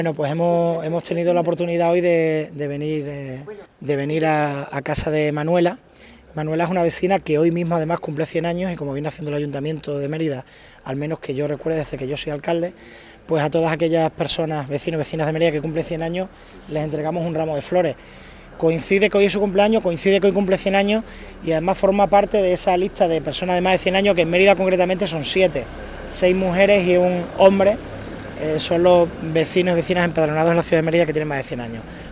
Bueno, pues hemos tenido la oportunidad hoy de venir a casa de Manuela. Manuela es una vecina que hoy mismo además cumple 100 años y como viene haciendo el Ayuntamiento de Mérida, al menos que yo recuerde desde que yo soy alcalde, pues a todas aquellas personas, vecinos y vecinas de Mérida que cumplen 100 años, les entregamos un ramo de flores. Coincide que hoy es su cumpleaños, coincide que hoy cumple 100 años y además forma parte de esa lista de personas de más de 100 años que en Mérida concretamente son 7, 6 mujeres y un hombre. Son los vecinos y vecinas empadronados en la ciudad de Mérida que tienen más de 100 años.